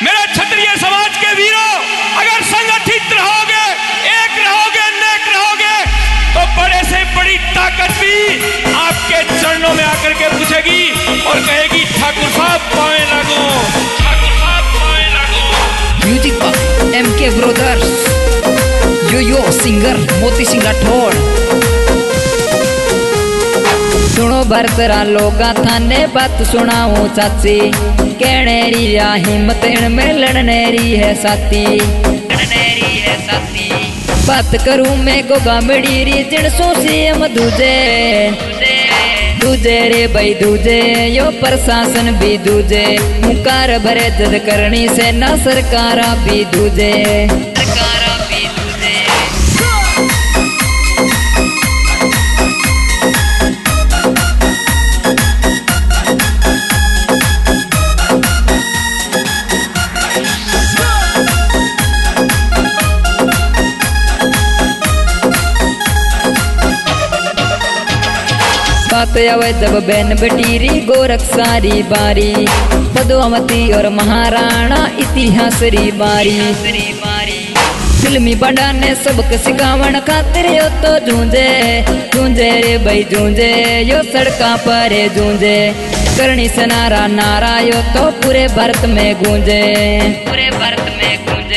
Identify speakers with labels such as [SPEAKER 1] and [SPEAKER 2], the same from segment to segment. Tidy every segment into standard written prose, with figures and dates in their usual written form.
[SPEAKER 1] मेरे क्षत्रिय समाज के वीरों, अगर संगठित रहोगे, एक रहोगे, नेक रहोगे, तो बड़े से बड़ी ताकत भी आपके चरणों में आकर के पूछेगी और कहेगी ठाकुर साहब पाए लागो, ठाकुर साहब पाए लागो।
[SPEAKER 2] म्यूजिक बाय MK ब्रदर्स, यो सिंगर मोती सिंह राठौड़। सुनो भरतरा लोगा थाने बात सुनाऊं चाची, कहने रिया हिम्मत में लड़ने री है साथी, बात करूं मैं गोगा मेरी री जिन सोसीम दूजे दूजे रे भाई दूजे, यो प्रशासन भी दूजे, मुकार भरे जद करनी से ना सरकारा भी दूजे। बात आवे जब बहन बेटीरी गोरख सारी बारी, पद्मावती और महाराणा इतिहास री बारी, फिल्मी बड़ा ने सबक सिखावन खातिर यो तो जूंजे जूंजे रे भाई जूंजे, यो सड़का पर जूंजे, करनी से नारा नारा यो तो पूरे भारत में गूंजे, पूरे भारत में गूंजे।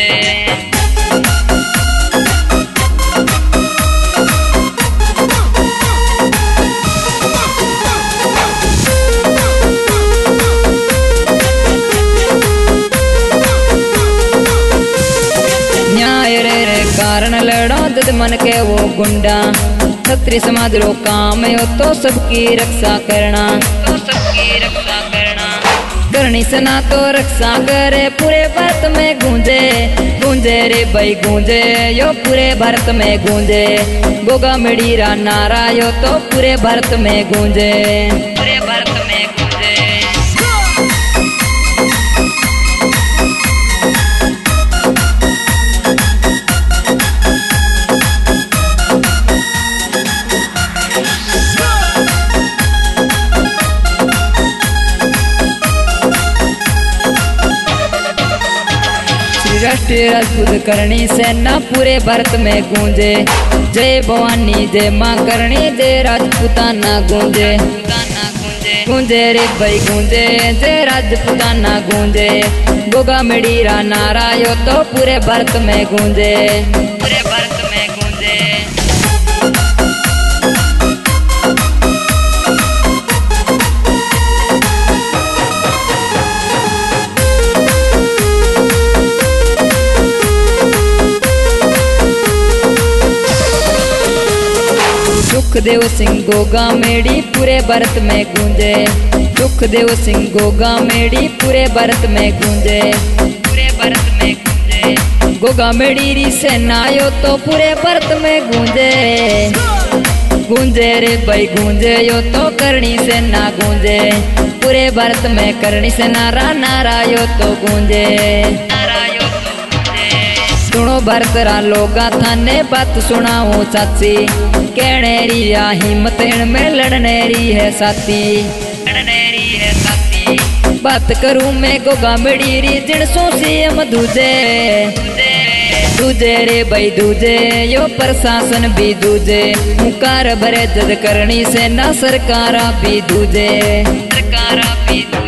[SPEAKER 2] कारण लड़ो जद मन के वो गुंडा, क्षत्रिय समाज रो काम यो तो सबकी रक्षा करना, तो सबकी रक्षा करना, करनी सना तो रक्षा करे, पूरे भारत में गूंजे गूंजे रे भाई गूंजे, यो पूरे भारत में गूंजे, गोगा मेडीरा नारा यो तो पूरे भारत में गूंजे, पूरे भारत में गूंजे। राष्ट्रीय राजपूत करनी सेना पूरे भारत में गूंजे, जय भवानी जय माँ करनी जय राजपूताना गूंजे, गूंजे रे भाई गूंजे जय राजपूताना गूंजे, गोगा मेडीरा नारा यो तो पूरे भारत में गूंजे, पूरे भारत में गूंजे। सुखदेव सिंह गोगा मेडी पूरे भारत में गूंजे, सुखदेव सिंह गोगा मेडी पूरे भारत में गूंजे, पूरे भारत में गूंजे, गोगा मेडी री सेना यो तो पूरे भारत में गूंजे गूंजे रे भाई गूंजे, यो तो करनी सेना गूंजे, पूरे भारत में करनी से नारा नारा यो तो गूंजे, नारा यो तो गूंजे। सुनो भरतरा लोगा थाने बात सुनाऊं चाची, कहने रिया हिम्मत में लड़ने री है साथी, लड़ने री है साथी, बात करूं मैं गोगा मेडी री जिन सोसीम दूजे दूजे रे भाई दूजे, यो प्रशासन भी दूजे, मुकार भरे जद करनी से ना सरकारा भी दूजे, सरकारा भी दूजे।